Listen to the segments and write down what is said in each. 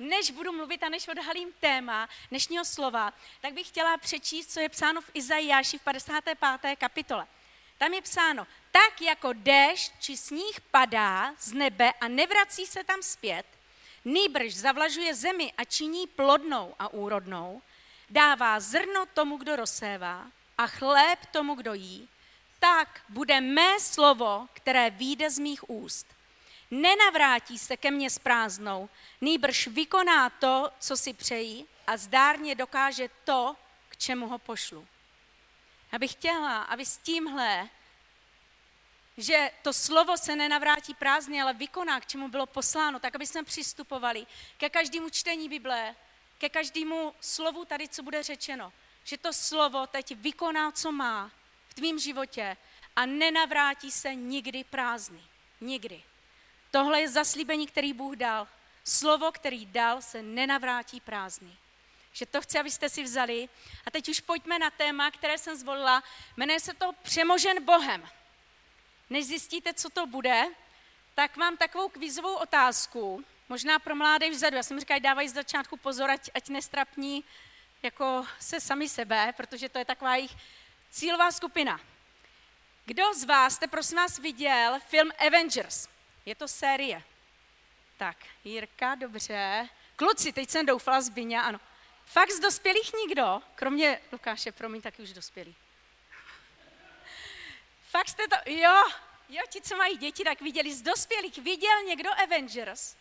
než budu mluvit a než odhalím téma dnešního slova, tak bych chtěla přečíst, co je psáno v Izajáši v 55. kapitole. Tam je psáno, tak jako déšť či sníh padá z nebe a nevrací se tam zpět, nýbrž zavlažuje zemi a činí plodnou a úrodnou, dává zrno tomu, kdo rozsévá a chléb tomu, kdo jí, tak bude mé slovo, které vyjde z mých úst. Nenavrátí se ke mně s prázdnou, nýbrž vykoná to, co si přejí a zdárně dokáže to, k čemu ho pošlu. Já bych chtěla, aby s tímhle, že to slovo se nenavrátí prázdně, ale vykoná, k čemu bylo posláno, tak aby jsme přistupovali ke každému čtení Bible, ke každému slovu tady, co bude řečeno. Že to slovo teď vykoná, co má v tvém životě a nenavrátí se nikdy prázdný. Nikdy. Tohle je zaslíbení, který Bůh dal. Slovo, který dal, se nenavrátí prázdný. Že to chci, abyste si vzali. A teď už pojďme na téma, které jsem zvolila. Jmenuje se to Přemožen Bohem. Než zjistíte, co to bude, tak mám takovou kvízovou otázku, možná pro mládež vzadu. Já jsem říkala, dávají z začátku pozor, ať nestrapní jako se sami sebe, protože to je taková jejich cílová skupina. Kdo z vás jste, prosím vás, viděl film Avengers? Je to série. Tak, Jirka, dobře. Kluci, teď jsem doufala, Zbyňa, ano. Fakt z dospělých nikdo? Kromě Lukáše, promiň, taky už dospělý. Fakt jste to, jo, ti, co mají děti, tak viděli z dospělých. Viděl někdo Avengers?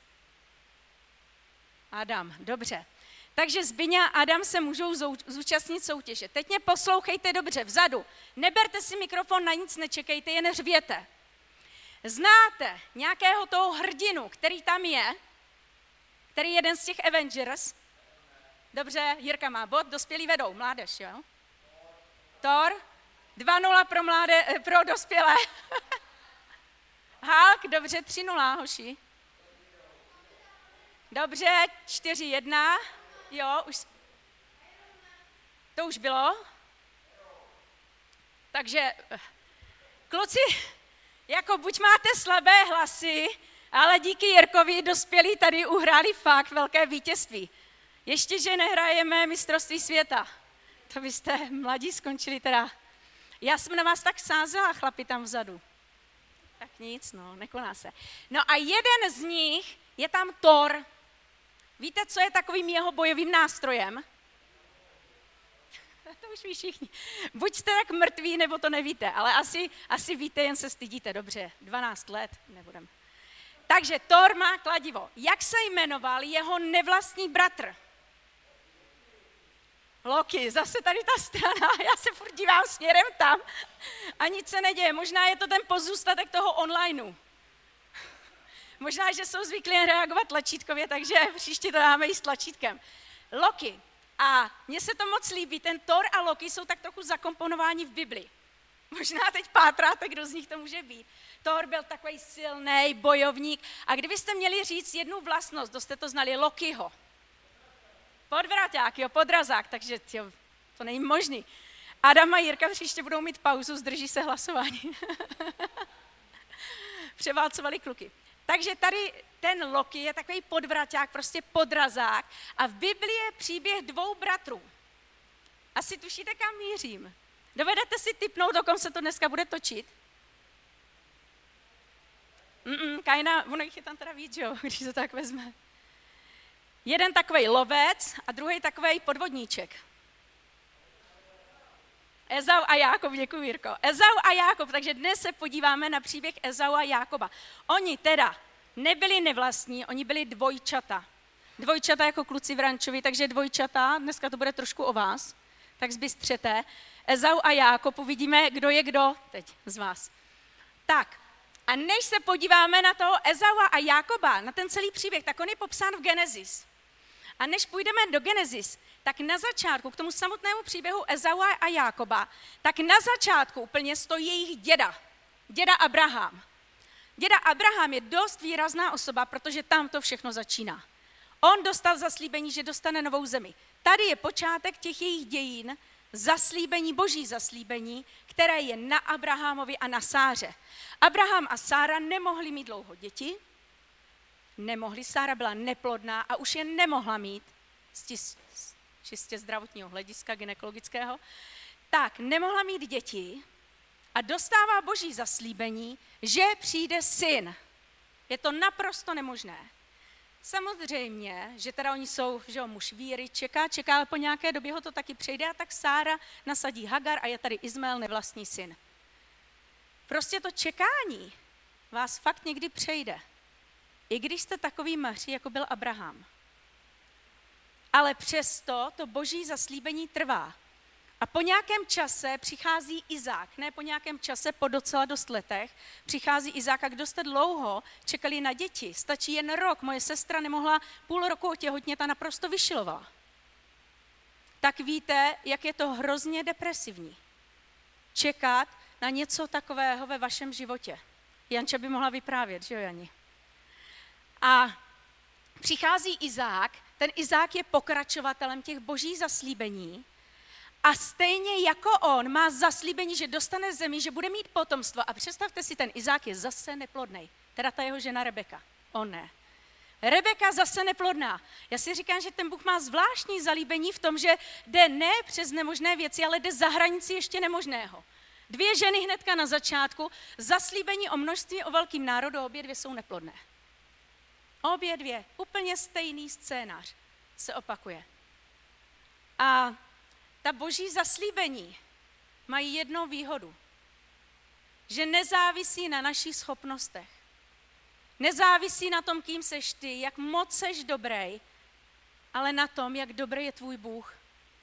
Adam, dobře. Takže Zbyňa a Adam se můžou zúčastnit soutěže. Teď mě poslouchejte dobře, vzadu. Neberte si mikrofon, na nic nečekejte, jen řvěte. Znáte nějakého toho hrdinu, který tam je? Který je jeden z těch Avengers? Dobře, Jirka má bod, dospělí vedou, mládež, jo? Thor, 2-0 pro dospělé. Hulk, dobře, 3-0, hoši. Dobře, 4-1, jo, už. To už bylo. Takže, kluci, jako buď máte slabé hlasy, ale díky Jirkovi dospělí tady uhráli fakt velké vítězství. Ještě, že nehrajeme mistrovství světa. To byste mladí skončili teda. Já jsem na vás tak sázela, chlapi tam vzadu. Tak nic, no, nekoná se. No a jeden z nich je tam Thor. Víte, co je takovým jeho bojovým nástrojem? To už ví všichni. Buď jste tak mrtví, nebo to nevíte, ale asi víte, jen se stydíte. Dobře, 12 let, nebudem. Takže Thor má kladivo. Jak se jmenoval jeho nevlastní bratr? Loki, zase tady ta strana, já se furt dívám směrem tam a nic se neděje. Možná je to ten pozůstatek toho onlineu. Možná, že jsou zvyklí reagovat tlačítkově, takže příště to dáme i s tlačítkem. Loki. A mně se to moc líbí, ten Thor a Loki jsou tak trochu zakomponováni v Bibli. Možná teď pátráte, kdo z nich to může být. Thor byl takový silný bojovník. A kdybyste měli říct jednu vlastnost, kdo jste to znali, Lokiho. Podvraťák, jo, podrazák, takže jo, to není možný. Adam a Jirka příště budou mít pauzu, zdrží se hlasování. Převálcovali kluky. Takže tady ten Loki je takový podvraťák, prostě podrazák. A v Biblii je příběh 2 bratrů. Asi tušíte, kam mířím. Dovedete si tipnout, o kom se to dneska bude točit? Kaina, ono jich je tam teda víc, jo, když se tak vezme. Jeden takovej lovec a druhý takovej podvodníček. Ezau a Jákob, děkuji, Jirko. Ezau a Jákob, takže dnes se podíváme na příběh Ezau a Jákoba. Oni teda nebyli nevlastní, oni byli dvojčata. Dvojčata jako kluci v rančovi, takže dvojčata, dneska to bude trošku o vás, tak zbystřete. Ezau a Jákob, uvidíme, kdo je kdo teď z vás. Tak, a než se podíváme na toho Ezaua a Jákoba, na ten celý příběh, tak on je popsán v Genesis. A než půjdeme do Genesis, tak na začátku, k tomu samotnému příběhu Ezaua a Jákoba, tak na začátku úplně stojí jejich děda Abraham. Děda Abraham je dost výrazná osoba, protože tam to všechno začíná. On dostal zaslíbení, že dostane novou zemi. Tady je počátek těch jejich dějin, zaslíbení, boží zaslíbení, které je na Abrahamovi a na Sáře. Abraham a Sára nemohli mít dlouho děti, nemohli, Sára byla neplodná a už je nemohla mít z čistě zdravotního hlediska, gynekologického, tak nemohla mít děti a dostává Boží zaslíbení, že přijde syn. Je to naprosto nemožné. Samozřejmě, že teda oni jsou, že muž víry, čeká, ale po nějaké době ho to taky přejde a tak Sára nasadí Hagar a je tady Izmael, nevlastní syn. Prostě to čekání vás fakt někdy přejde. I když jste takový maří, jako byl Abraham. Ale přesto to Boží zaslíbení trvá. A po nějakém čase přichází Izák, ne po nějakém čase, po docela dost letech, přichází Izák a kdo jste dlouho čekali na děti, stačí jen rok, moje sestra nemohla půl roku otěhotnět a naprosto vyšilovala. Tak víte, jak je to hrozně depresivní. Čekat na něco takového ve vašem životě. Janča by mohla vyprávět, že jo, Jani? A přichází Izák, ten Izák je pokračovatelem těch božích zaslíbení a stejně jako on má zaslíbení, že dostane zemi, že bude mít potomstvo. A představte si, ten Izák je zase neplodnej. Teda ta jeho žena Rebeka. On ne. Rebeka zase neplodná. Já si říkám, že ten Bůh má zvláštní zalíbení v tom, že jde ne přes nemožné věci, ale jde za hranici ještě nemožného. 2 ženy hnedka na začátku, zaslíbení o množství, o velkým národu, obě 2 jsou neplodné. Obě 2, úplně stejný scénář se opakuje. A ta boží zaslíbení mají jednou výhodu, že nezávisí na našich schopnostech. Nezávisí na tom, kým seš ty, jak moc seš dobrý, ale na tom, jak dobrý je tvůj Bůh.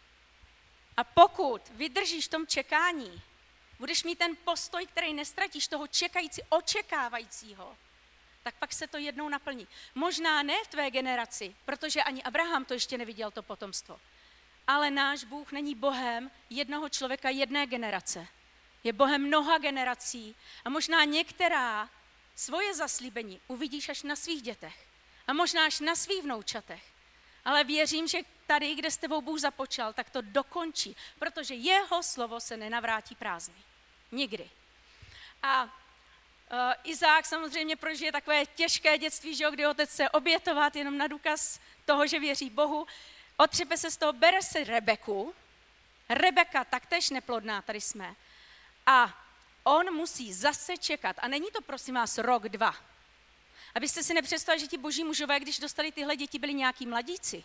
A pokud vydržíš v tom čekání, budeš mít ten postoj, který nestratíš, toho očekávajícího, tak pak se to jednou naplní. Možná ne v tvé generaci, protože ani Abraham to ještě neviděl, to potomstvo. Ale náš Bůh není Bohem jednoho člověka, jedné generace. Je Bohem mnoha generací a možná některá svoje zaslíbení uvidíš až na svých dětech a možná až na svých vnoučatech. Ale věřím, že tady, kde s tebou Bůh započal, tak to dokončí, protože jeho slovo se nenavrátí prázdný. Nikdy. A Izák samozřejmě prožije takové těžké dětství, že jo, kdy otec se obětovat jenom na důkaz toho, že věří Bohu. Otřepe se z toho, bere si Rebeku. Rebeka taktéž neplodná, tady jsme. A on musí zase čekat. A není to, prosím vás, rok, 2. Abyste si nepředstavili, že ti boží mužové, když dostali tyhle děti, byli nějaký mladíci.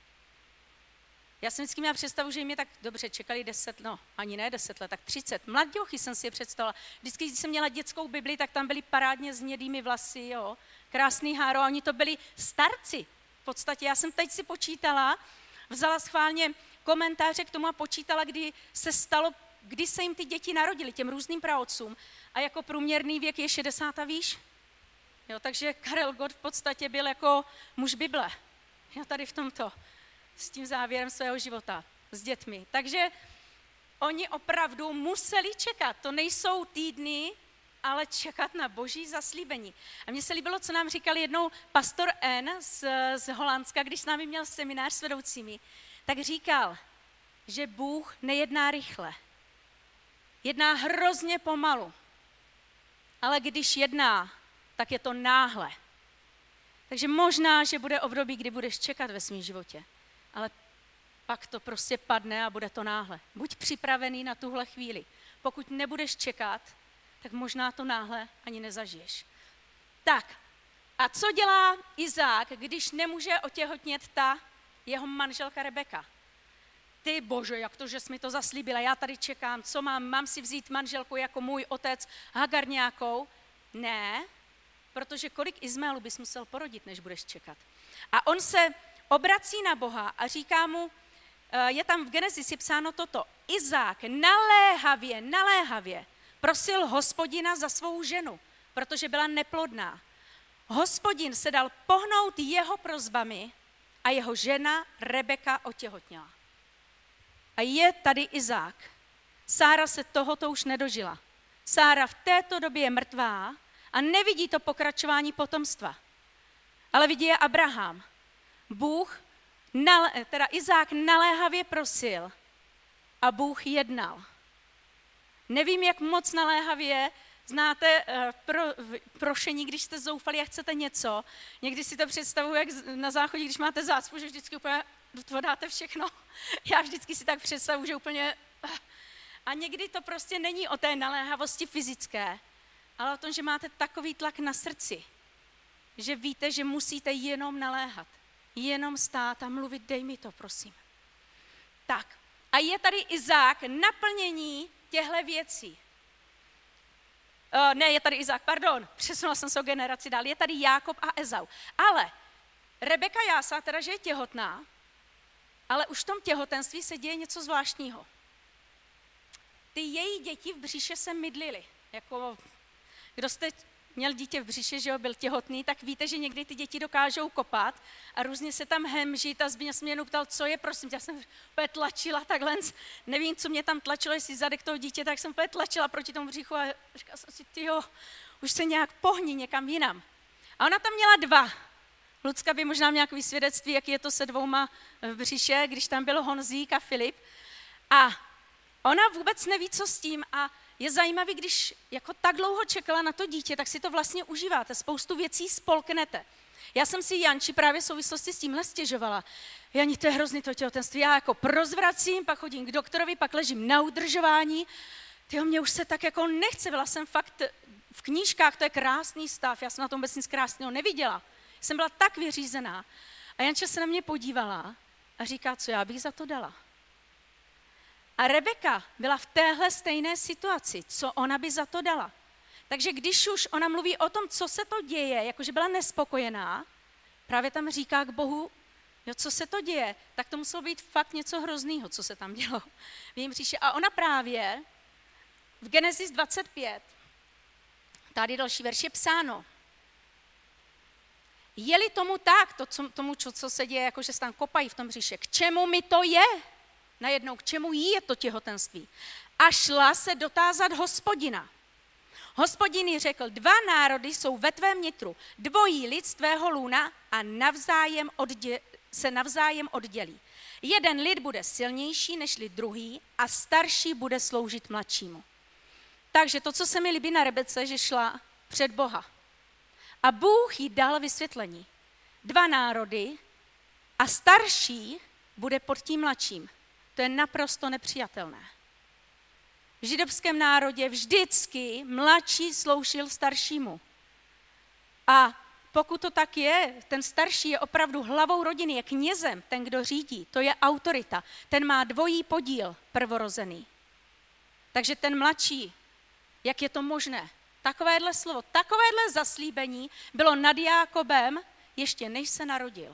Já jsem vždycky měla představu, že jim je tak dobře, čekali 10, no ani ne 10 let, tak 30. Mladěchy jsem si je představila. Vždycky, když jsem měla dětskou Bibli, tak tam byli parádně s hnědými vlasy, jo, krásný háro, a oni to byli starci. V podstatě já jsem teď si počítala, vzala schválně komentáře k tomu a počítala, kdy se jim ty děti narodily, těm různým praotcům. A jako průměrný věk je 60 a výš. Jo, takže Karel Gott v podstatě byl jako muž Bible. Jo, tady v tomto. S tím závěrem svého života, s dětmi. Takže oni opravdu museli čekat. To nejsou týdny, ale čekat na boží zaslíbení. A mně se líbilo, co nám říkal jednou pastor N. z Holandska, když s námi měl seminář s vedoucími, tak říkal, že Bůh nejedná rychle. Jedná hrozně pomalu. Ale když jedná, tak je to náhle. Takže možná, že bude období, kdy budeš čekat ve svém životě. Ale pak to prostě padne a bude to náhle. Buď připravený na tuhle chvíli. Pokud nebudeš čekat, tak možná to náhle ani nezažiješ. Tak, a co dělá Izák, když nemůže otěhotnět ta jeho manželka Rebeka? Ty bože, jak to, že jsi mi to zaslíbila, já tady čekám, co mám si vzít manželku jako můj otec, Hagar nějakou? Ne, protože kolik Izmaelu bys musel porodit, než budeš čekat. A on se obrací na Boha a říká mu, je tam v Genesis psáno toto, Izák naléhavě prosil Hospodina za svou ženu, protože byla neplodná. Hospodin se dal pohnout jeho prosbami a jeho žena Rebeka otěhotněla. A je tady Izák. Sára se tohoto už nedožila. Sára v této době je mrtvá a nevidí to pokračování potomstva. Ale vidí je Abraham. Izák naléhavě prosil a Bůh jednal. Nevím, jak moc naléhavě Znáte prošení, když jste zoufali a chcete něco. Někdy si to představuji, jak na záchodě, když máte zácpu, že vždycky úplně do toho dáte všechno. Já vždycky si tak představuji, že úplně... A někdy to prostě není o té naléhavosti fyzické, ale o tom, že máte takový tlak na srdci, že víte, že musíte jenom naléhat, jenom stát a mluvit, dej mi to, prosím. Tak, a je tady Izák, naplnění těchto věcí. Je tady Izák, přesunula jsem se o generaci dál, je tady Jákob a Ezau. Ale Rebeka jásá teda, že je těhotná, ale už v tom těhotenství se děje něco zvláštního. Ty její děti v břiše se mydlily. Jako, kdo jste měl dítě v břiše, že jo, byl těhotný, tak víte, že někdy ty děti dokážou kopat a různě se tam hemžit a Zbigněv se mě ptal, co je, prosím, já jsem úplně tlačila takhle, nevím, co mě tam tlačilo, jestli zadek toho dítě, tak jsem úplně tlačila proti tomu břichu a říkala jsem si, tyjo, už se nějak pohni někam jinam. A ona tam měla 2. Lucka by možná měla nějaké svědectví, jak je to se 2 v břiše, když tam byl Honzík a Filip. A ona vůbec neví, co s tím a je zajímavý, když jako tak dlouho čekala na to dítě, tak si to vlastně užíváte, spoustu věcí spolknete. Já jsem si Janči právě v souvislosti s tímhle stěžovala. Jani, to je hrozný to těhotenství, já jako prozvracím, pak chodím k doktorovi, pak ležím na udržování. Tyjo, mě už se tak jako nechce, byla jsem fakt v knížkách, to je krásný stav, já jsem na tom vůbec nic krásného neviděla. Jsem byla tak vyřízená a Janča se na mě podívala a říká, co já bych za to dala. A Rebeka byla v téhle stejné situaci, co ona by za to dala. Takže když už ona mluví o tom, co se to děje, jakože byla nespokojená, právě tam říká k Bohu, jo, co se to děje, tak to muselo být fakt něco hroznýho, co se tam dělo v jejím břiše. A ona právě v Genesis 25, tady další verš je psáno, je-li tomu tak, co se děje, jakože se tam kopají v tom břiše, k čemu mi to je? Najednou, k čemu jí je to těhotenství? A šla se dotázat Hospodina. Hospodin jí řekl, 2 národy jsou ve tvém nitru, dvojí lid z tvého lůna a se navzájem oddělí. Jeden lid bude silnější než lid druhý a starší bude sloužit mladšímu. Takže to, co se mi líbí na Rebece, že šla před Boha. A Bůh jí dal vysvětlení. 2 národy a starší bude pod tím mladším. To je naprosto nepřijatelné. V židovském národě vždycky mladší sloužil staršímu. A pokud to tak je, ten starší je opravdu hlavou rodiny, je knězem, ten, kdo řídí, to je autorita. Ten má dvojí podíl prvorozený. Takže ten mladší, jak je to možné? Takovéhle slovo, takovéhle zaslíbení bylo nad Jákobem, ještě než se narodil.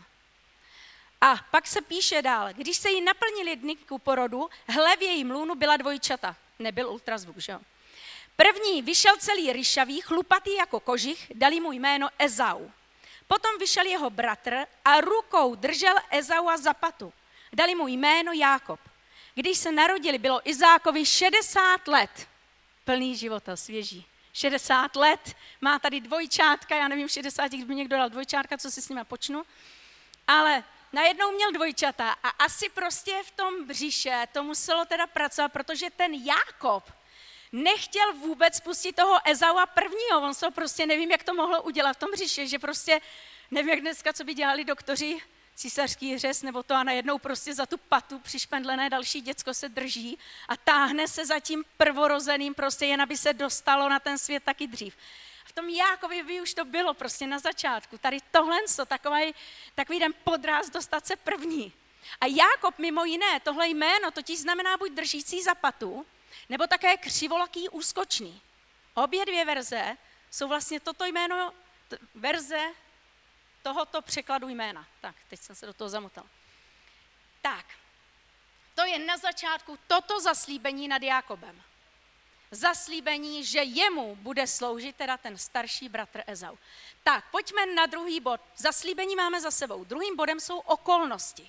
A pak se píše dál, když se jí naplnili dny ku porodu, hle v jejím lůnu byla dvojčata. Nebyl ultrazvuk, že jo? První vyšel celý ryšavý, chlupatý jako kožich, dali mu jméno Ezau. Potom vyšel jeho bratr a rukou držel Ezaua za patu. Dali mu jméno Jákob. Když se narodili, bylo Izákovi 60 let. Plný života, svěží. 60 let, má tady dvojčátka, já nevím, 60, když by někdo dal dvojčátka, co si s nima počnu. Ale najednou měl dvojčata a asi prostě v tom břiše to muselo teda pracovat, protože ten Jákob nechtěl vůbec pustit toho Ezaua prvního, on se prostě nevím, jak to mohlo udělat v tom břiše, že prostě nevím, jak dneska, co by dělali doktoři, císařský řez nebo to a najednou prostě za tu patu přišpendlené další děcko se drží a táhne se za tím prvorozeným prostě jen, aby se dostalo na ten svět taky dřív. V tom Jákovi by už to bylo prostě na začátku. Tady tohle, takový ten podráz dostat se první. A Jákob mimo jiné, tohle jméno totiž znamená buď držící za patu, nebo také křivolaký úskočný. Obě 2 verze jsou vlastně toto jméno, verze tohoto překladu jména. Tak, teď jsem se do toho zamotala. Tak, to je na začátku toto zaslíbení nad Jákobem. Zaslíbení, že jemu bude sloužit teda ten starší bratr Ezau. Tak, pojďme na druhý bod. Zaslíbení máme za sebou. Druhým bodem jsou okolnosti.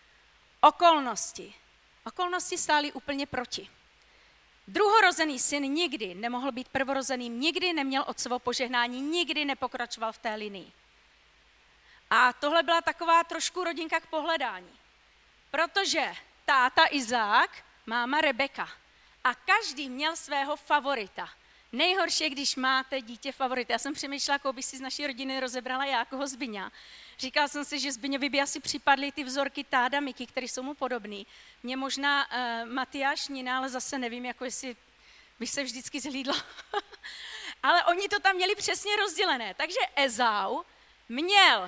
Okolnosti stály úplně proti. Druhorozený syn nikdy nemohl být prvorozeným, nikdy neměl otcovo požehnání, nikdy nepokračoval v té linii. A tohle byla taková trošku rodinka k pohledání. Protože táta Izák, máma Rebeka. A každý měl svého favorita. Nejhorší je, když máte dítě favorit. Já jsem přemýšlela, koho bych si z naší rodiny rozebrala, Jákoho Zbyňa. Říkala jsem si, že Zbyňovi by asi připadly ty vzorky Táda Miky, které jsou mu podobný. Mně možná Matyáš Nina, ale zase nevím, jako jestli bych se vždycky zhlídla. Ale oni to tam měli přesně rozdělené. Takže Ezau měl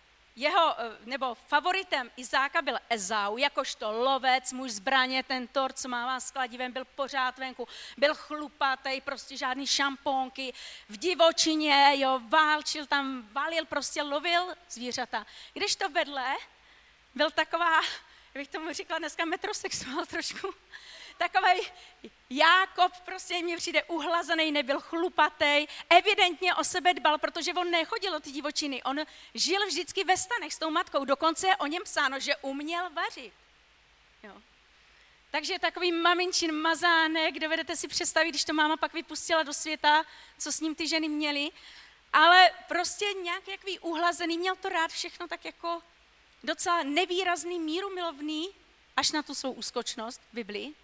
nebo favoritem Izáka byl Ezau, jakožto lovec, muž zbraně, ten Thor, co mává s kladivem, byl pořád venku, byl chlupatej, prostě žádný šamponky, v divočině, jo, válčil tam, válil, prostě lovil zvířata. Když to vedle byl taková, bych tomu říkala dneska metrosexuál trošku, takovej Jákob, prostě mně přijde uhlazený, nebyl chlupatej, evidentně o sebe dbal, protože on nechodil do ty divočiny, on žil vždycky ve stanech s tou matkou, dokonce je o něm psáno, že uměl vařit. Jo. Takže takový maminčin mazánek, dovedete si představit, když to máma pak vypustila do světa, co s ním ty ženy měly, ale prostě nějak jaký uhlazený, měl to rád všechno tak jako docela nevýrazný, mírumilovný, až na tu svou úskočnost v Biblii.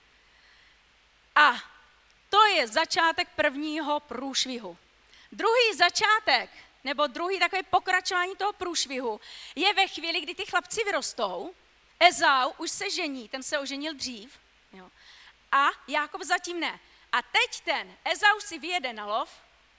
A to je začátek prvního průšvihu. Druhý začátek, nebo druhý takové pokračování toho průšvihu, je ve chvíli, kdy ty chlapci vyrostou. Ezau už se žení, ten se oženil dřív. Jo. A Jákob zatím ne. A teď ten Ezau si vyjede na lov,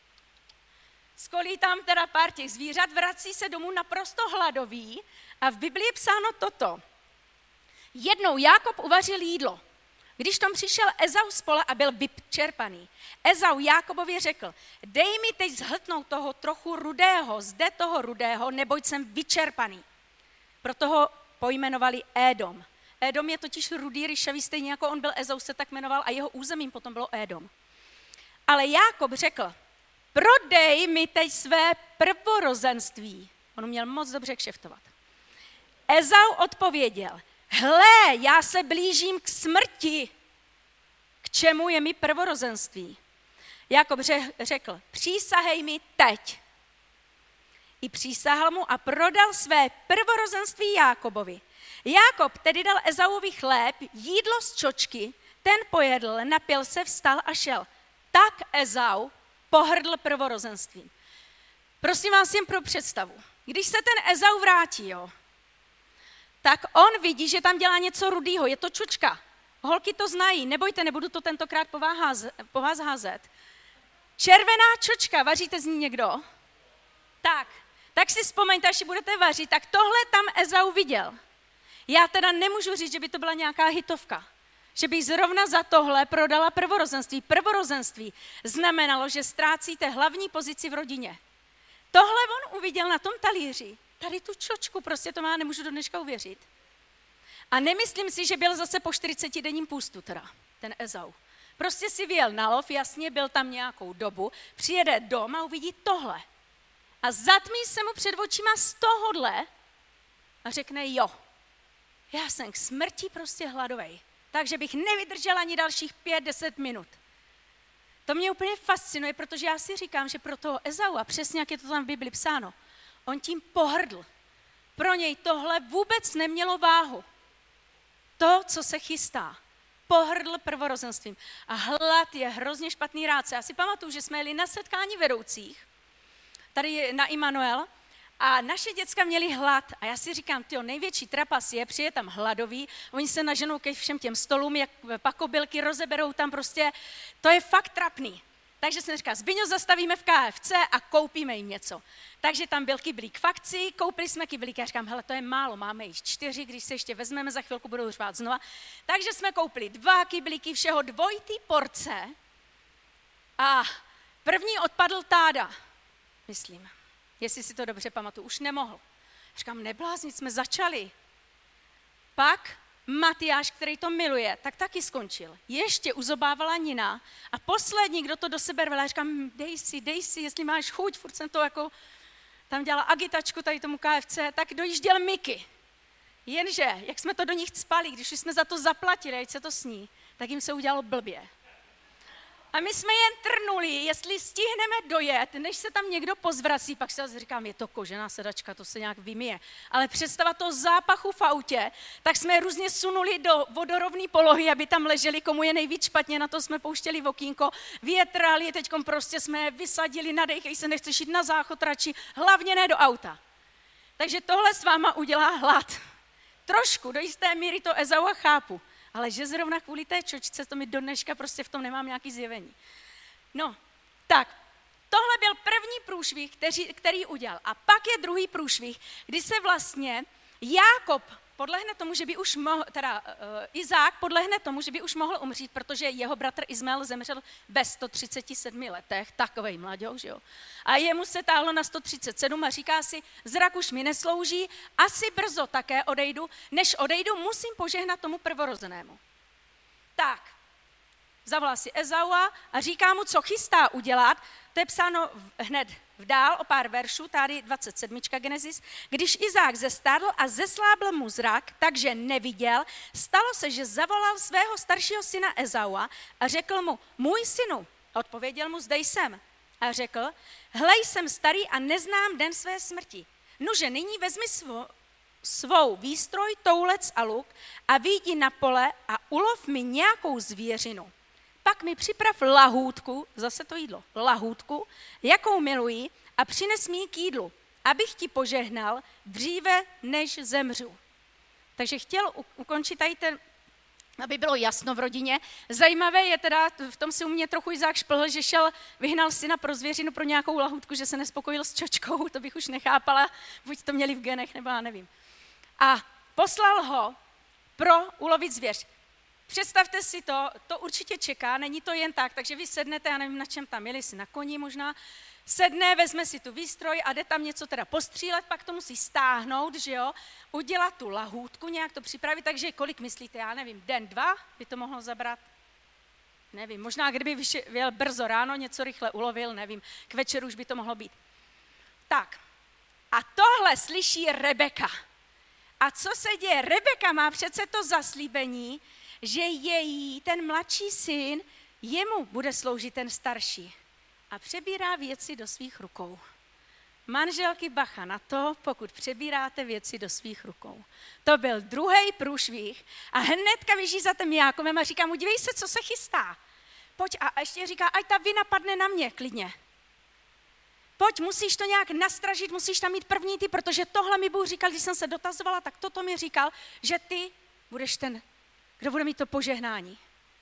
skolí tam teda pár těch zvířat, vrací se domů naprosto hladový a v Biblii je psáno toto. Jednou Jákob uvařil jídlo. Když tam přišel Ezau z pole a byl vyčerpaný, Ezau Jákobovi řekl, dej mi teď zhltnout toho trochu rudého, zde toho rudého, neboť jsem vyčerpaný. Proto ho pojmenovali Édom. Édom je totiž rudý, ryšavý, stejně jako on byl Ezau, se tak jmenoval a jeho územím potom bylo Édom. Ale Jákob řekl, prodej mi teď své prvorozenství. On měl moc dobře kšeftovat. Ezau odpověděl, hle, já se blížím k smrti, k čemu je mi prvorozenství. Jákob řekl, přísahej mi teď. I přísahal mu a prodal své prvorozenství Jákobovi. Jákob tedy dal Ezauovi chléb, jídlo z čočky, ten pojedl, napil se, vstal a šel. Tak Ezau pohrdl prvorozenstvím. Prosím vás jen pro představu. Když se ten Ezau vrátí, jo, tak on vidí, že tam dělá něco rudýho, je to čočka. Holky to znají, nebojte, nebudu to tentokrát po vás házet. Červená čočka, vaříte z ní někdo? Tak si vzpomeňte, až ji budete vařit, tak tohle tam Ezau viděl. Já teda nemůžu říct, že by to byla nějaká hitovka. Že bych zrovna za tohle prodala prvorozenství. Prvorozenství znamenalo, že ztrácíte hlavní pozici v rodině. Tohle on uviděl na tom talíři. Tady tu čočku, prostě to má, nemůžu do dneška uvěřit. A nemyslím si, že byl zase po 40denním půstu teda, ten Ezau. Prostě si vyjel na lov, jasně, byl tam nějakou dobu, přijede dom a uvidí tohle. A zatmí se mu před očima z tohodle a řekne jo, já jsem k smrti prostě hladovej, takže bych nevydržela ani dalších 5-10 minut. To mě úplně fascinuje, protože já si říkám, že pro toho Ezau, a přesně jak je to tam v Bibli psáno, on tím pohrdl. Pro něj tohle vůbec nemělo váhu. To, co se chystá. Pohrdl prvorozenstvím. A hlad je hrozně špatný rádce. Já si pamatuju, že jsme jeli na setkání vedoucích, tady na Immanuel, a naše děcka měli hlad. A já si říkám, největší trapas je, přijde tam hladový, oni se naženou ke všem těm stolům, jak pakobylky, rozeberou tam prostě, to je fakt trapný. Takže jsem říkala, Zbyňo, zastavíme v KFC a koupíme jim něco. Takže tam byl kyblík v akci, koupili jsme kyblík. Já říkám, hele, to je málo, máme jich 4, když se ještě vezmeme, za chvilku budou řvát znova. Takže jsme koupili 2 kyblíky, všeho 2 porce a první odpadl Táda, myslím, jestli si to dobře pamatuju, už nemohl. Říkám, nebláznit, jsme začali. Pak Matyáš, který to miluje, tak taky skončil. Ještě uzobávala Nina a poslední, kdo to do sebe rvala, říkám, dej si, jestli máš chuť, furt jsem to jako, tam dělala agitačku tady tomu KFC, tak dojížděl Miky. Jenže, jak jsme to do nich cpali, když jsme za to zaplatili, ať se to sní, tak jim se udělalo blbě. A my jsme jen trnuli, jestli stihneme dojet, než se tam někdo pozvrací, pak si říkám, je to kožená sedačka, to se nějak vymije. Ale představa toho zápachu v autě, tak jsme různě sunuli do vodorovné polohy, aby tam leželi, komu je nejvíc špatně, na to jsme pouštěli v okýnko, větrali, teďkom prostě jsme je vysadili, nadejchej se, nechceš jít na záchod radši, hlavně ne do auta. Takže tohle s váma udělá hlad. Trošku, do jisté míry to Ezaua chápu. Ale že zrovna kvůli té čočce, to mi do dneška prostě v tom nemám nějaký zjevení. No, tak, tohle byl první průšvih, který udělal. A pak je druhý průšvih, kdy se vlastně Jákob podlehne tomu, že by už mohl, Izák podlehne tomu, že by už mohl umřít, protože jeho bratr Izmael zemřel ve 137 letech, takovej mladěj, že jo. A jemu se táhlo na 137 a říká si, zrak už mi neslouží, asi brzo také odejdu, než odejdu, musím požehnat tomu prvorozenému. Tak, zavolá si Ezaua a říká mu, co chystá udělat, to je psáno hned vdál o pár veršů, tady 27. Genesis. Když Izák zestárl a zeslábl mu zrak, takže neviděl, stalo se, že zavolal svého staršího syna Ezaua a řekl mu, můj synu, odpověděl mu, zde jsem. A řekl, hlej, jsem starý a neznám den své smrti. Nuže, nyní vezmi svou výstroj, toulec a luk a vyjdi na pole a ulov mi nějakou zvěřinu. Pak mi připrav lahůdku, zase to jídlo, lahůdku, jakou miluji, a přines mi k jídlu, abych ti požehnal dříve, než zemřu. Takže chtěl ukončit tady ten, aby bylo jasno v rodině. Zajímavé je teda, v tom si u mě trochu Izák šplhl, že vyhnal syna pro zvěřinu, pro nějakou lahůdku, že se nespokojil s čočkou, to bych už nechápala, buď to měli v genech, nebo já nevím. A poslal ho pro ulovit zvěř. Představte si to určitě čeká, není to jen tak, takže vy sednete, já nevím, na čem tam jeli, si na koni možná, sedne, vezme si tu výstroj a jde tam něco teda postřílet, pak to musí stáhnout, že jo, udělat tu lahůdku, nějak to připravit, takže kolik myslíte, já nevím, den, 2 by to mohlo zabrat? Nevím, možná kdyby vyjel brzo ráno, něco rychle ulovil, nevím, k večeru už by to mohlo být. Tak, a tohle slyší Rebeka. A co se děje? Rebeka má přece to zaslíbení, že její, ten mladší syn, jemu bude sloužit ten starší. A přebírá věci do svých rukou. Manželky, bacha na to, pokud přebíráte věci do svých rukou. To byl druhý průšvih a hnedka běží za tím Jákobem a říká mu, dívej se, co se chystá. Pojď, a ještě říká, ať ta vina padne na mě, klidně. Pojď, musíš to nějak nastražit, musíš tam mít první ty, protože tohle mi Bůh říkal, když jsem se dotazovala, tak toto mi říkal, že ty budeš ten, kdo bude mít to požehnání.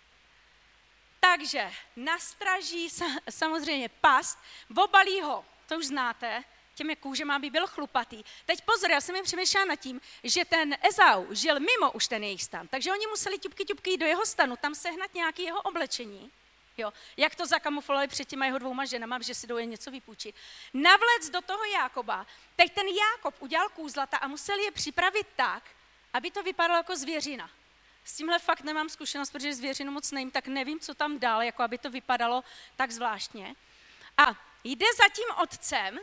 Takže nastraží samozřejmě past, obalí ho, to už znáte, těmi kůžema, aby byl chlupatý. Teď pozor, já jsem jim přemýšlela nad tím, že ten Ezau žil mimo už ten jejich stan, takže oni museli ťupky do jeho stanu, tam sehnat nějaké jeho oblečení. Jo, jak to zakamuflovali před těma jeho 2 ženama, že si jdou jen něco vypůjčit. Navlec do toho Jákoba. Teď ten Jákob udělal kůzlata a musel je připravit tak, aby to vypadalo jako zvěřina. S tímhle fakt nemám zkušenost, protože zvěřinu moc nejím, tak nevím, co tam dál, jako aby to vypadalo tak zvláštně. A jde za tím otcem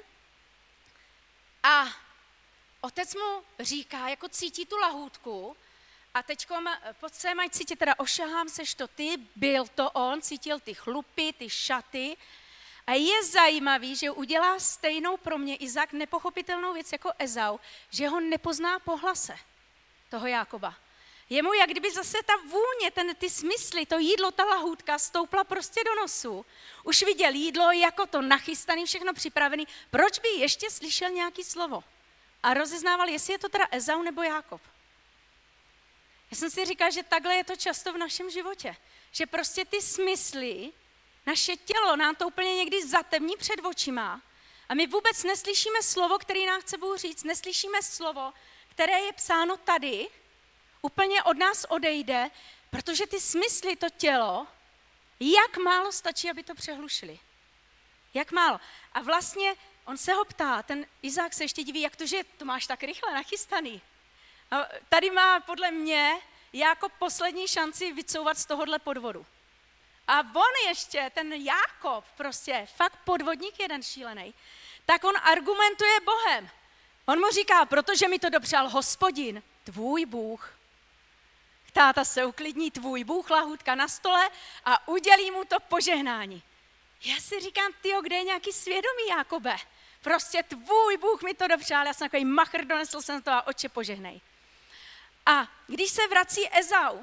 a otec mu říká, jako cítí tu lahůdku, a teďkom pod sem, ať cítě, teda ošahám, seš to ty, byl to on, cítil ty chlupy, ty šaty. A je zajímavý, že udělá stejnou pro mě Izák nepochopitelnou věc jako Ezau, že ho nepozná po hlase toho Jákoba. Jemu jak kdyby zase ta vůně, ty smysly, to jídlo, ta lahůdka stoupla prostě do nosu. Už viděl jídlo, jako to nachystaný, všechno připravený. Proč by ještě slyšel nějaký slovo? A rozeznával, jestli je to teda Ezau nebo Jákob. Já jsem si říkal, že takhle je to často v našem životě. Že prostě ty smysly, naše tělo nám to úplně někdy zatemní před očima a my vůbec neslyšíme slovo, který nám chce Bůh říct, neslyšíme slovo, které je psáno tady, úplně od nás odejde, protože ty smysly, to tělo, jak málo stačí, aby to přehlušili. Jak málo. A vlastně on se ho ptá, ten Izák se ještě diví, jak to, že to máš tak rychle nachystaný. A tady má podle mě Jákob poslední šanci vycouvat z tohohle podvodu. A on ještě, ten Jákob, prostě fakt podvodník jeden šílený, tak on argumentuje Bohem. On mu říká, protože mi to dopřál Hospodin, tvůj Bůh, táta se uklidní, tvůj Bůh, lahůdka na stole a udělí mu to požehnání. Já si říkám, tyjo, kde je nějaký svědomí, Jákobe? Prostě tvůj Bůh mi to dopřál, já jsem takový machr, donesl jsem to a oče požehnej. A když se vrací Ezau,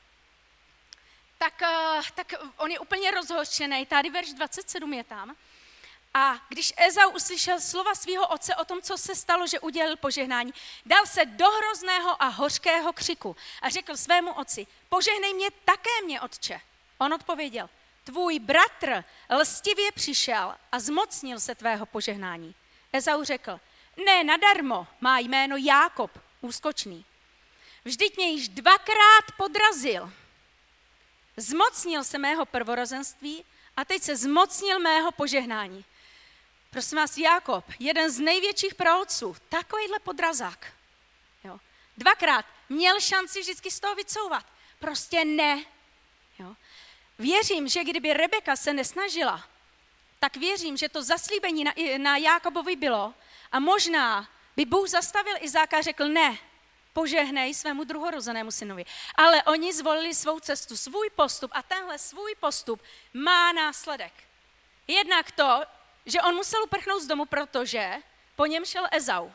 tak on je úplně rozhořčený, tady verš 27 je tam. A když Ezau uslyšel slova svého otce o tom, co se stalo, že udělil požehnání, dal se do hrozného a hořkého křiku a řekl svému otci, požehnej mě také mě, otče. On odpověděl, tvůj bratr lstivě přišel a zmocnil se tvého požehnání. Ezau řekl, ne nadarmo má jméno Jákob, úskočný. Vždyť mě již 2krát podrazil. Zmocnil se mého prvorozenství a teď se zmocnil mého požehnání. Prosím vás, Jákob, jeden z největších praotců, takovýhle podrazák. Jo. 2krát měl šanci vždycky z toho vycouvat. Prostě ne. Jo. Věřím, že kdyby Rebeka se nesnažila, tak věřím, že to zaslíbení na Jákobovi bylo a možná by Bůh zastavil Izáka a řekl ne, požehnej svému druhorozenému synovi. Ale oni zvolili svou cestu, svůj postup a tenhle svůj postup má následek. Jednak to, že on musel uprchnout z domu, protože po něm šel Ezau.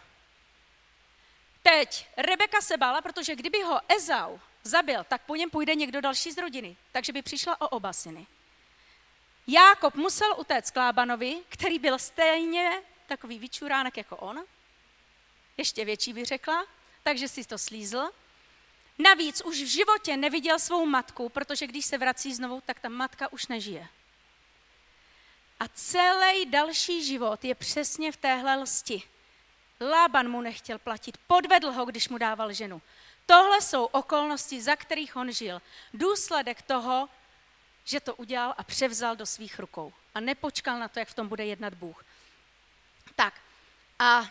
Teď Rebeka se bála, protože kdyby ho Ezau zabil, tak po něm půjde někdo další z rodiny, takže by přišla o oba syny. Jákob musel utéct k Lábanovi, který byl stejně takový vyčuránek jako on, ještě větší by řekla, takže si to slízl. Navíc už v životě neviděl svou matku, protože když se vrací znovu, tak ta matka už nežije. A celý další život je přesně v téhle lsti. Lában mu nechtěl platit, podvedl ho, když mu dával ženu. Tohle jsou okolnosti, za kterých on žil. Důsledek toho, že to udělal a převzal do svých rukou. A nepočkal na to, jak v tom bude jednat Bůh. Tak a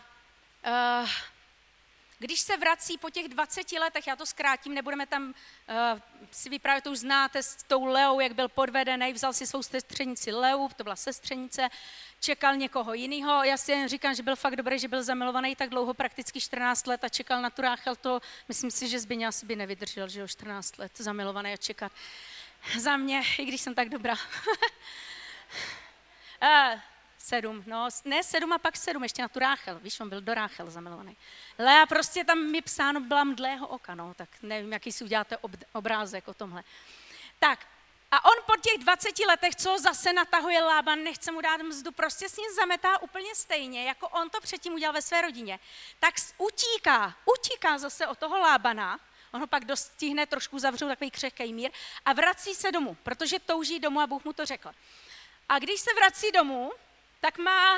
když se vrací po těch 20 letech, já to zkrátím, nebudeme tam si vyprávět, to už znáte s tou Leou, jak byl podvedený, vzal si svou sestřenici Leu, to byla sestřenice, čekal někoho jiného. Já si jen říkám, že byl fakt dobrý, že byl zamilovaný tak dlouho, prakticky 14 let a čekal na tu Ráchel, to myslím si, že Zbyňa asi by nevydržel, že jo, 14 let zamilovaný a čekat. Za mě, i když jsem tak dobrá. 7, no, ne 7 a pak 7, ještě na tu Ráchel, víš, on byl do Ráchel zamilovaný. Lea prostě tam mi psáno byla mdlého oka, no, tak nevím, jaký si uděláte obrázek o tomhle. Tak, a on po těch 20 letech, co zase natahuje Lában, nechce mu dát mzdu, prostě s ním zametá úplně stejně, jako on to předtím udělal ve své rodině, tak utíká zase od toho Lábana, on ho pak dostihne, trošku zavřou takový křehkej mír a vrací se domů, protože touží domů a Bůh mu to řekl. A když se vrací domů, tak má,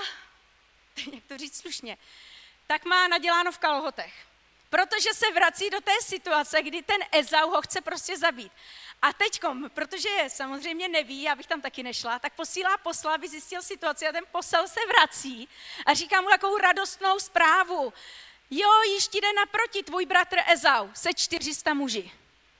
jak to říct slušně, tak má naděláno v kalhotech. Protože se vrací do té situace, kdy ten Ezau ho chce prostě zabít. A teďkom, protože samozřejmě neví, abych tam taky nešla, tak posílá posla, aby zjistil situaci a ten posel se vrací a říká mu takovou radostnou zprávu. Jo, již ti jde naproti tvůj bratr Ezau se 400 muži.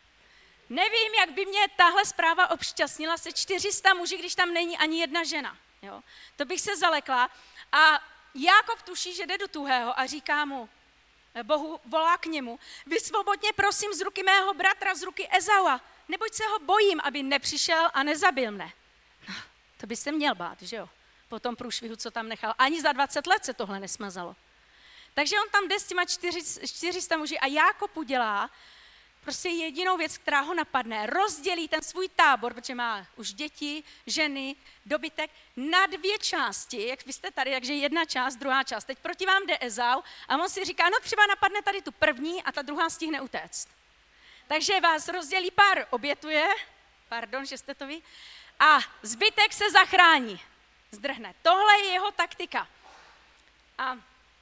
Nevím, jak by mě tahle zpráva obšťastnila se 400 muži, když tam není ani jedna žena. Jo? To bych se zalekla a Jákob tuší, že jde do tuhého a říká mu, Bohu volá k němu, vysvoboď mě prosím z ruky mého bratra, z ruky Ezaua, neboť se ho bojím, aby nepřišel a nezabil mne. No, to by se měl bát, že jo? Po tom průšvihu, co tam nechal. Ani za 20 let se tohle nesmazalo. Takže on tam jde s těma 400 muži a Jákob udělá prostě jedinou věc, která ho napadne, rozdělí ten svůj tábor, protože má už děti, ženy, dobytek, na 2 části, jak vy jste tady, takže jedna část, druhá část. Teď proti vám jde Ezau a on si říká, no třeba napadne tady tu první a ta druhá stihne utéct. Takže vás rozdělí, pár obětuje, pardon, že jste to ví, a zbytek se zachrání, zdrhne. Tohle je jeho taktika. A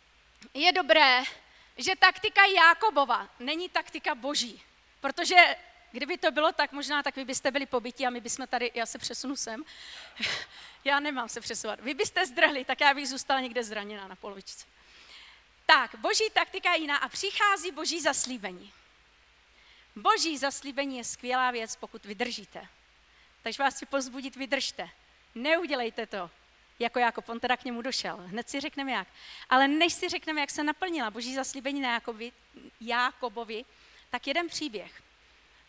je dobré, že taktika Jákobova není taktika Boží. Protože kdyby to bylo tak, možná tak vy byste byli pobyti a my bychom tady, já se přesunu sem, já nemám se přesouvat, vy byste zdrhli, tak já bych zůstala někde zraněná na polovičce. Tak, Boží taktika je jiná a přichází Boží zaslíbení. Boží zaslíbení je skvělá věc, pokud vydržíte. Takže vás chci povzbudit, vydržte. Neudělejte to, jako Jákob, on teda k němu došel. Hned si řekneme jak. Ale než si řekneme, jak se naplnila Boží zaslíbení na Jákobovi, tak jeden příběh.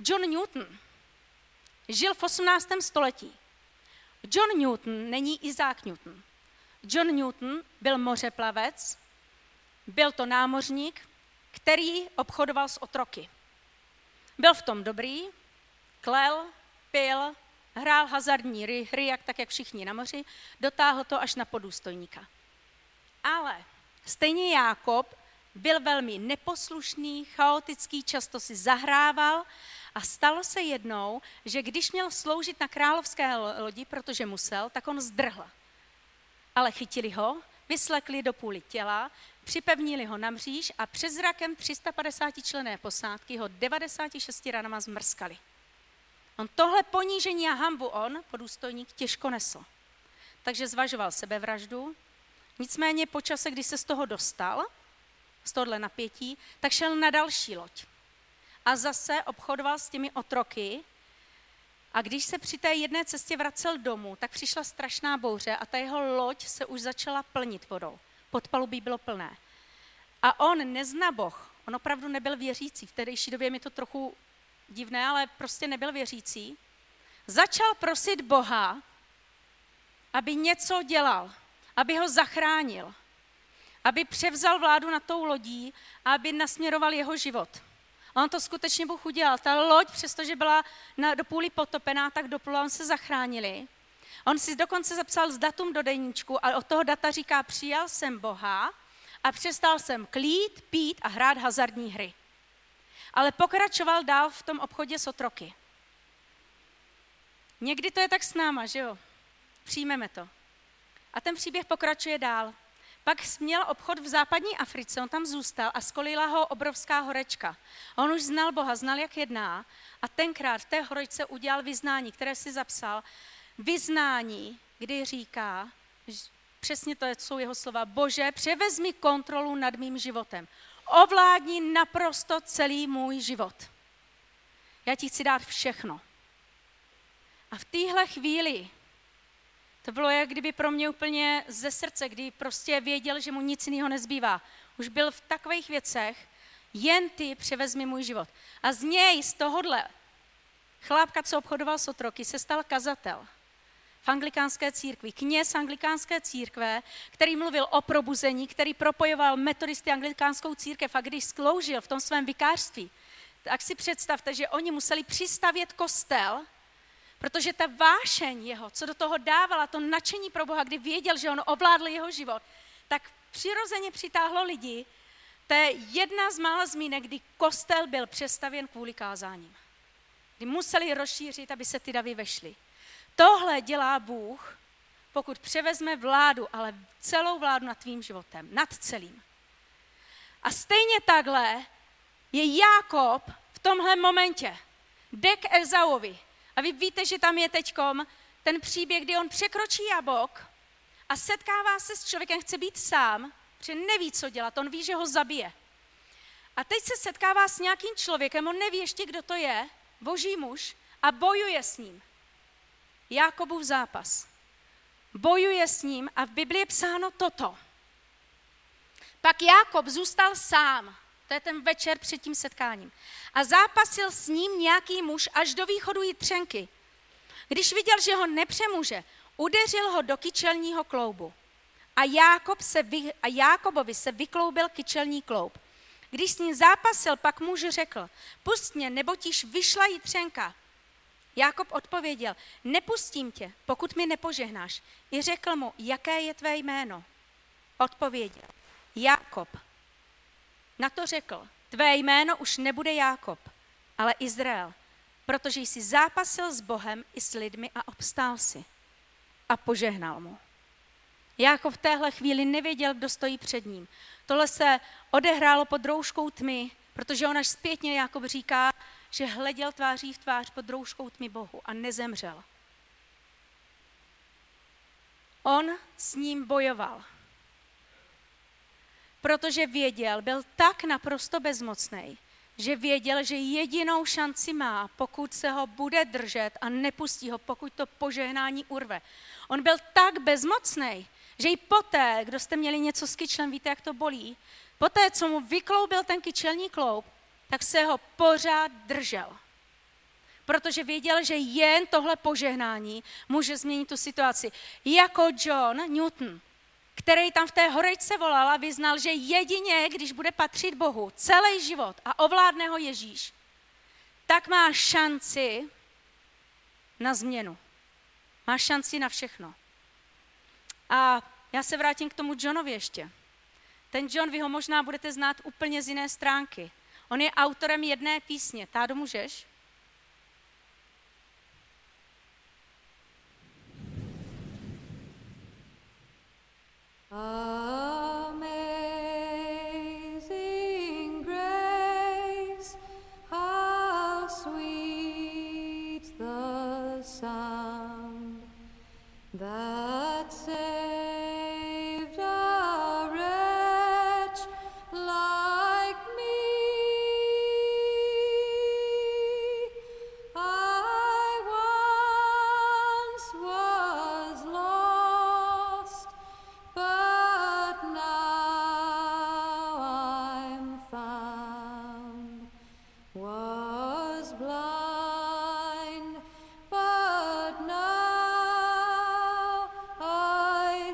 John Newton žil v 18. století. John Newton není Isaac Newton. John Newton byl mořeplavec, byl to námořník, který obchodoval s otroky. Byl v tom dobrý, klel, pil, hrál hazardní hry, tak jak všichni na moři, dotáhl to až na podůstojníka. Ale stejně Jákob byl velmi neposlušný, chaotický, často si zahrával a stalo se jednou, že když měl sloužit na královské lodi, protože musel, tak on zdrhl. Ale chytili ho, vyslekli do půli těla, připevnili ho na mříž a před zrakem 350 členné posádky ho 96 ranama zmrskali. On tohle ponížení a hanbu podůstojník, těžko nesl. Takže zvažoval sebevraždu, nicméně po čase, když se z toho dostal, z tohohle napětí, tak šel na další loď. A zase obchodoval s těmi otroky a když se při té jedné cestě vracel domů, tak přišla strašná bouře a ta jeho loď se už začala plnit vodou. Podpalubí bylo plné. A on neznaboh, on opravdu nebyl věřící, v tehdejší době mi to trochu divné, ale prostě nebyl věřící, začal prosit Boha, aby něco dělal, aby ho zachránil, aby převzal vládu nad tou lodí a aby nasměroval jeho život. A on to skutečně Bůh udělal. Ta loď, přestože byla do půli potopená, tak doplula, on se zachránili. On si dokonce zapsal z datum do deníčku a od toho data říká, přijal jsem Boha a přestal jsem klít, pít a hrát hazardní hry. Ale pokračoval dál v tom obchodě s otroky. Někdy to je tak s náma, že jo? Přijmeme to. A ten příběh pokračuje dál. Pak měl obchod v západní Africe, on tam zůstal a skolila ho obrovská horečka. A on už znal Boha, znal, jak jedná a tenkrát v té horečce udělal vyznání, které si zapsal. Vyznání, kdy říká, přesně to jsou jeho slova, Bože, převezmi kontrolu nad mým životem. Ovládni naprosto celý můj život. Já ti chci dát všechno. A v téhle chvíli to bylo jak kdyby pro mě úplně ze srdce, kdy prostě věděl, že mu nic jiného nezbývá. Už byl v takových věcech, jen ty převezmi můj život. A z něj, z tohohle chlápka, co obchodoval s otroky, se stal kazatel v anglikánské církvi, kněz anglikánské církve, který mluvil o probuzení, který propojoval metodisty anglikánskou církev a když sloužil v tom svém vikářství, tak si představte, že oni museli přistavět kostel, protože ta vášeň jeho, co do toho dávala, to nadšení pro Boha, kdy věděl, že on ovládl jeho život, tak přirozeně přitáhlo lidi. To je jedna z mála zmínek, kdy kostel byl přestavěn kvůli kázáním. Kdy museli rozšířit, aby se ty davy vešly. Tohle dělá Bůh, pokud převezme vládu, ale celou vládu nad tvým životem, nad celým. A stejně takhle je Jákob v tomhle momentě. Jde k Ezauovi. A vy víte, že tam je teďkom ten příběh, kdy on překročí Jabok a setkává se s člověkem, chce být sám, protože neví, co dělat, on ví, že ho zabije. A teď se setkává s nějakým člověkem, on neví ještě, kdo to je, boží muž, a bojuje s ním. Jákobův zápas. Bojuje s ním a v Biblii je psáno toto. Pak Jákob zůstal sám, to je ten večer před tím setkáním, a zápasil s ním nějaký muž až do východu Jitřenky. Když viděl, že ho nepřemůže, udeřil ho do kyčelního kloubu. A Jákobovi se vykloubil kyčelní kloub. Když s ním zápasil, pak muž řekl, pust mě, neboť již vyšla Jitřenka. Jákob odpověděl, nepustím tě, pokud mi nepožehnáš. I řekl mu, jaké je tvé jméno. Odpověděl, Jákob. Na to řekl, tvé jméno už nebude Jákob, ale Izrael, protože jsi zápasil s Bohem i s lidmi a obstál si. A požehnal mu. Jákob v téhle chvíli nevěděl, kdo stojí před ním. Tohle se odehrálo pod rouškou tmy, protože on až zpětně Jákob říká, že hleděl tváří v tvář pod rouškou tmy Bohu a nezemřel. On s ním bojoval, protože věděl, byl tak naprosto bezmocný, že věděl, že jedinou šanci má, pokud se ho bude držet a nepustí ho, pokud to požehnání urve. On byl tak bezmocný, že i poté, kdo jste měli něco s kyčlem, víte, jak to bolí, poté, co mu vykloubil ten kyčelní kloub, tak se ho pořád držel. protože věděl, že jen tohle požehnání může změnit tu situaci. Jako John Newton, který tam v té horečce volal a vyznal, že jedině, když bude patřit Bohu celý život a ovládne ho Ježíš, tak má šanci na změnu. Má šanci na všechno. A já se vrátím k tomu Johnovi ještě. Ten John, vy ho možná budete znát úplně z jiné stránky. On je autorem jedné písně. Tádo, můžeš? Amazing grace, how sweet the sound that saved a wretch like me. I once was lost, but now I'm found. Was blind, but now I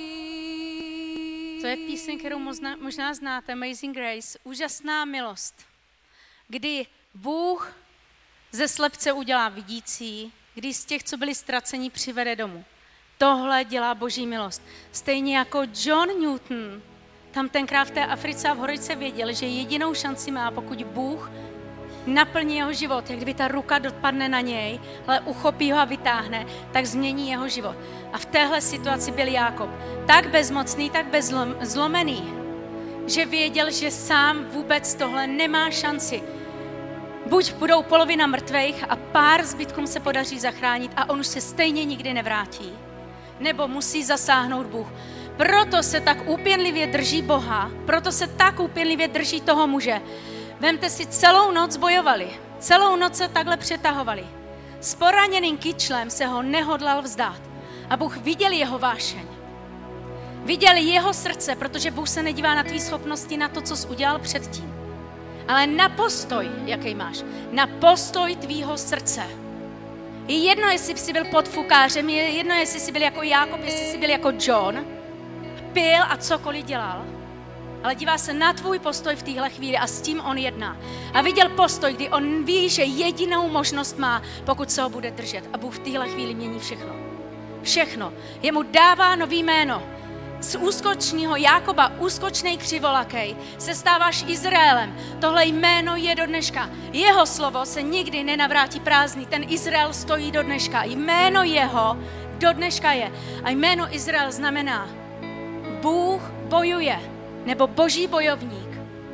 see. To je píseň, kterou možná znáte, Amazing Grace, úžasná milost, kdy Bůh ze slepce udělá vidící, kdy z těch, co byli ztraceni, přivede domů. Tohle dělá Boží milost. Stejně jako John Newton tam tenkrát v té Africe a v horečce věděl, že jedinou šanci má, pokud Bůh naplní jeho život, jak kdyby ta ruka dopadne na něj, ale uchopí ho a vytáhne, tak změní jeho život. A v téhle situaci byl Jákob tak bezmocný, tak zlomený, že věděl, že sám vůbec tohle nemá šanci. Buď budou polovina mrtvejch a pár zbytkům se podaří zachránit a on už se stejně nikdy nevrátí. Nebo musí zasáhnout Bůh. Proto se tak úpěnlivě drží Boha, proto se tak úpěnlivě drží toho muže. Vemte si, celou noc bojovali, celou noc se takhle přetahovali. S poraněným kyčlem se ho nehodlal vzdát. A Bůh viděl jeho vášeň. Viděl jeho srdce, protože Bůh se nedívá na tvý schopnosti, na to, co jsi udělal předtím. Ale na postoj, jaký máš, na postoj tvýho srdce. Je jedno, jestli jsi byl podfukářem, je jedno, jestli jsi byl jako Jákob, jestli jsi byl jako John, pil a cokoliv dělal, ale dívá se na tvůj postoj v téhle chvíli a s tím on jedná. A viděl postoj, kdy on ví, že jedinou možnost má, pokud se ho bude držet. A Bůh v téhle chvíli mění všechno. Všechno. Jemu dává nový jméno. Z úskočního Jákoba, úskočnej křivolakej, se stáváš Izraelem. Tohle jméno je do dneška. Jeho slovo se nikdy nenavrátí prázdný. Ten Izrael stojí do dneška. Jméno jeho do dneška je. A jméno Izrael znamená Bůh bojuje, nebo Boží bojovník.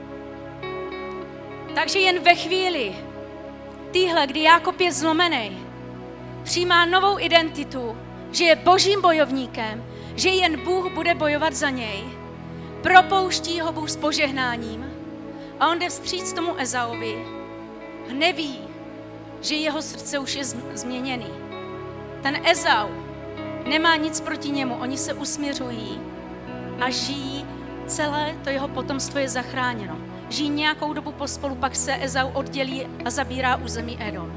Takže jen ve chvíli týhle, kdy Jákob je zlomený, přijímá novou identitu, že je Božím bojovníkem, že jen Bůh bude bojovat za něj, propouští ho Bůh s požehnáním a on jde vstříc tomu Ezauvi a neví, že jeho srdce už je změněný. Ten Ezau nemá nic proti němu, oni se usměřují a žijí, celé to jeho potomstvo je zachráněno. Žijí nějakou dobu pospolu, pak se Ezau oddělí a zabírá území Edom.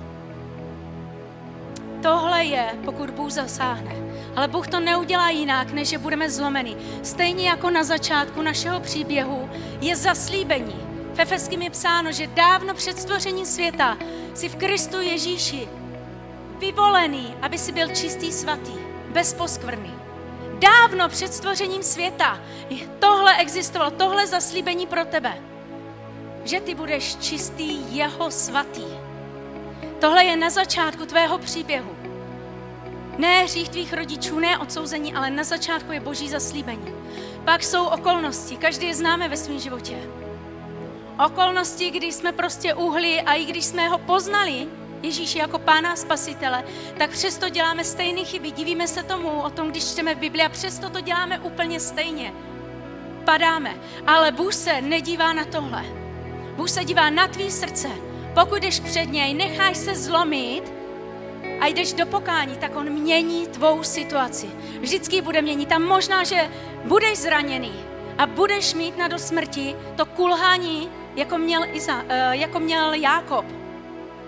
Tohle je, pokud Bůh zasáhne. Ale Bůh to neudělá jinak, než že budeme zlomeni. Stejně jako na začátku našeho příběhu je zaslíbení. V Efeským je psáno, že dávno před stvořením světa si v Kristu Ježíši vyvolený, aby si byl čistý, svatý, bez poskvrny. Dávno před stvořením světa tohle existovalo, tohle zaslíbení pro tebe. Že ty budeš čistý, jeho svatý. Tohle je na začátku tvého příběhu. Ne hřích tvých rodičů, ne odsouzení, ale na začátku je Boží zaslíbení. Pak jsou okolnosti, každý je známe ve svém životě. Okolnosti, kdy jsme prostě uhli a i když jsme ho poznali, Ježíši jako Pána a Spasitele, tak přesto děláme stejné chyby. Divíme se tomu o tom, když čteme v Bibli a přesto to děláme úplně stejně. Padáme. Ale Bůh se nedívá na tohle. Bůh se dívá na tvý srdce. Pokud jdeš před něj, necháš se zlomit a jdeš do pokání, tak on mění tvou situaci. Vždycky ji bude měnit. A možná, že budeš zraněný a budeš mít na do smrti to kulhání, jako měl Jákob.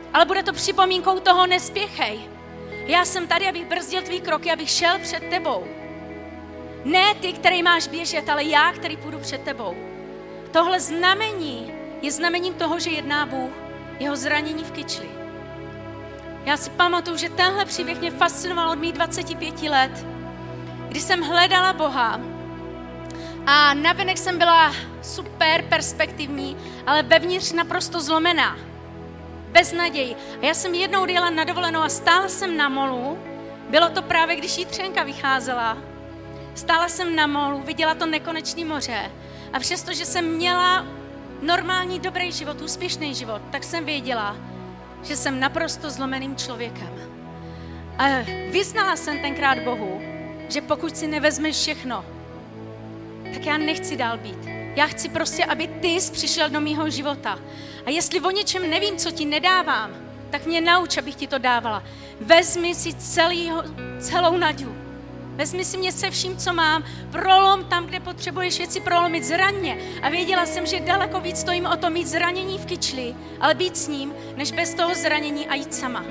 Ale bude to připomínkou toho, nespěchej. Já jsem tady, abych brzdil tvý kroky, abych šel před tebou. Ne ty, který máš běžet, ale já, který půjdu před tebou. Tohle znamení je znamením toho, že jedná Bůh, jeho zranění v kyčli. Já si pamatuju, že tenhle příběh mě fascinoval od mých 25 let, kdy jsem hledala Boha a navenek jsem byla super perspektivní, ale vevnitř naprosto zlomená. Bez naději. A já jsem jednou jela na dovolenou a stála jsem na molu. Bylo to právě, když Jitřenka vycházela. Stála jsem na molu, viděla to nekonečné moře. A přestože jsem měla normální, dobrý život, úspěšný život, tak jsem věděla, že jsem naprosto zlomeným člověkem. A vyznala jsem tenkrát Bohu, že pokud si nevezmeš všechno, tak já nechci dál být. Já chci prostě, aby ty jsi přišel do mýho života. A jestli o něčem nevím, co ti nedávám, tak mě nauč, abych ti to dávala. Vezmi si celou naději. Vezmi si mě se vším, co mám, prolom tam, kde potřebuješ věci prolomit, zraně. A věděla jsem, že daleko víc stojím o to mít zranění v kyčli, ale být s ním, než bez toho zranění a jít sama.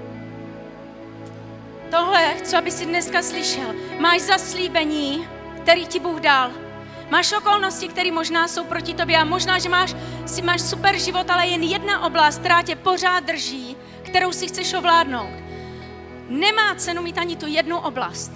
Tohle, co aby si dneska slyšel, máš zaslíbení, který ti Bůh dal. Máš okolnosti, které možná jsou proti tobě a možná, že máš super život, ale jen jedna oblast, která tě pořád drží, kterou si chceš ovládnout. Nemá cenu mít ani tu jednu oblast.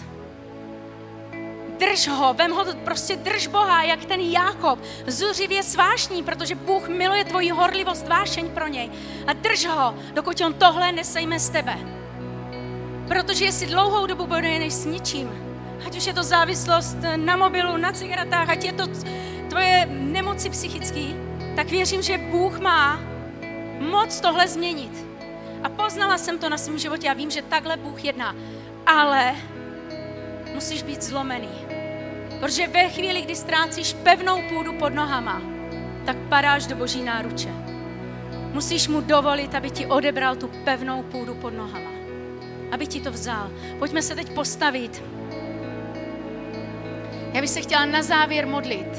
Drž ho, vem ho, prostě drž Boha, jak ten Jákob, zuřivě svášní, protože Bůh miluje tvoji horlivost, vášeň pro něj. A drž ho, dokud on tohle nesejme z tebe. Protože jestli dlouhou dobu bojuješ s ničím, ať už je to závislost na mobilu, na cigaretách, ať je to tvoje nemoci psychický, tak věřím, že Bůh má moc tohle změnit. A poznala jsem to na svém životě a vím, že takhle Bůh jedná. Ale musíš být zlomený. Protože ve chvíli, kdy ztrácíš pevnou půdu pod nohama, tak padáš do Boží náruče. Musíš mu dovolit, aby ti odebral tu pevnou půdu pod nohama. Aby ti to vzal. Pojďme se teď postavit. Já bych se chtěla na závěr modlit.